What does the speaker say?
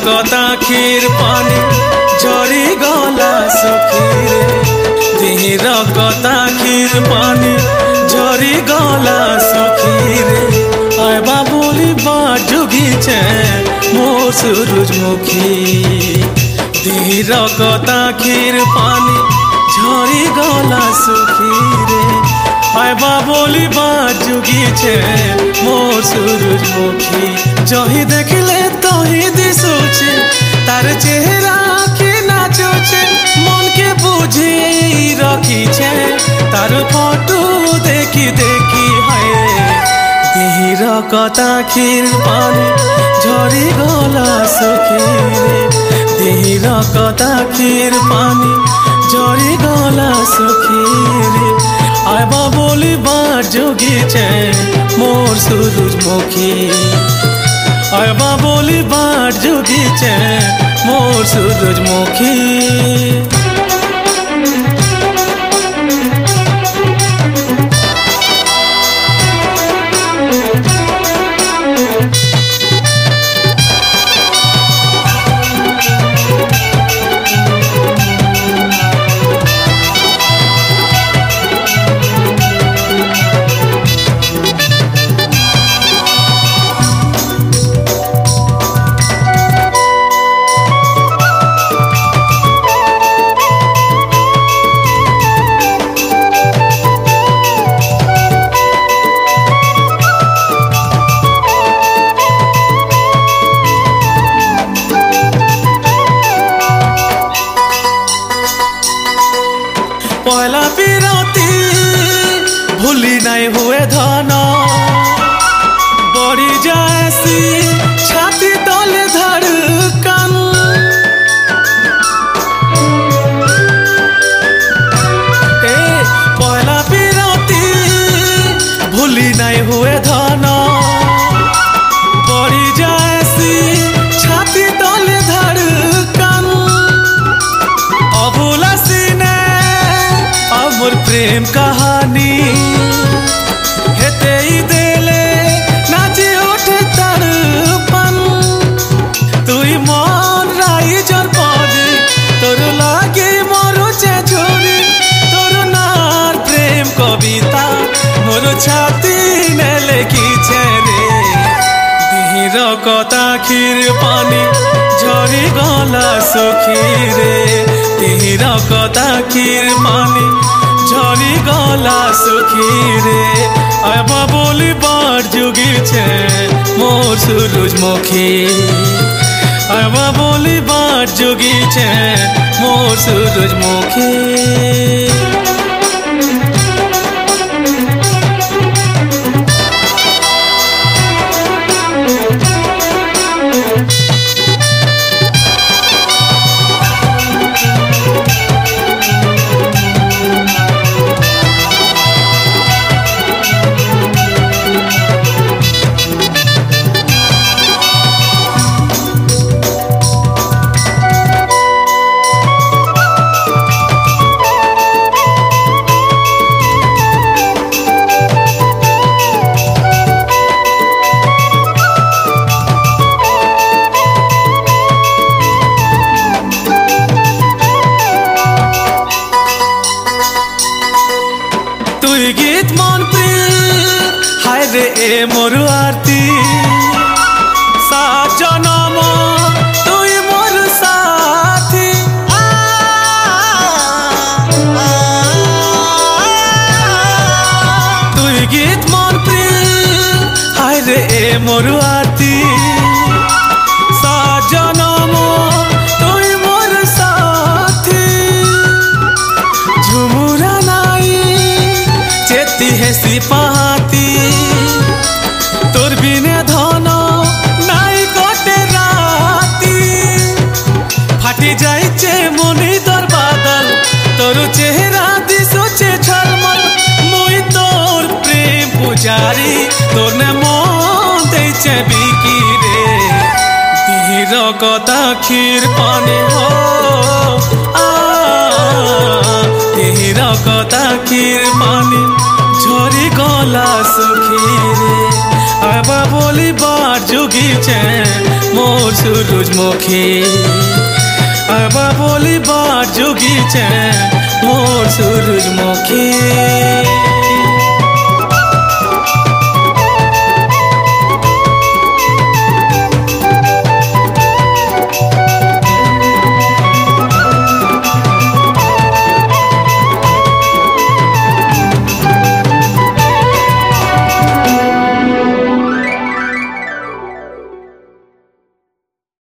रकत आखिर पानी झरी गला सुखी रे दिही रकत आखिर पानी झरी गला सुखी रे आयबा बोली बाट जुगीचे मोर सूरजमुखी दिही रकत आखिर पानी झरी गला सुखी रे आयबा बोली बाट जुगीचे मोर सूरजमुखी जही देखले तही दिसुचे तार चेहरा के नाचुचे मन के बुझी रखीचे तार फोटो देखी देखी है दिही रकत आखिर पानी झरी गला सुखी रे दिही रकत आखिर पानी झरी गला सुखी रे आयबा बोली बाट जुगीचे मोर सूरजमुखी आयबा बोली बाट जुगीचे मोर सूरजमुखी पहला बिरती भूली नहीं हुए धन बड़ी जैसी छाती तले धड़कन पहला बिरती भूली नहीं हुए धन बड़ी जैसी छाती तले धड़कन अभूला सीने मोर प्रेम कहानी हेते ही देले नाचे उठे तड़पन तुई मन राई जर पदे तोर लागे मोरो छुरी तोर नार प्रेम कविता मोर छाती ने लिखीछे रे दिही रकत आखिर पानी झरी गला सुखी रे दिही रकत आखिर पानी झरी गला सुखी रे आयबा बोली बाट जुगीचे मोर सूरजमुखी आयबा बोली बाट जुगीचे मोर सूरजमुखी गीत मन प्रिय हाय रे ए मोर आरती सात जन्म तुई मोर साथी तुई गीत मन प्रिय हाय रे ए मोर आरती सात जन्म तुई मोर साथी झुमुरा चेती है सिपाती तोर बिने धन नाई कटे राती फाटी जाइचे मनी तोर बादल तोर चेहरा दिसुचे झलमल मुई तोर प्रेम पुजारी तोर ने मन देइचे बिकी रे दिही रकत आखिर पानी हो दिही रकत आखिर पानी झरी गला सुखी रे आयबा बोली बाट जुगीचे मोर सूरजमुखी अब बोली बात जोगी छे मोर सूरजमुखी।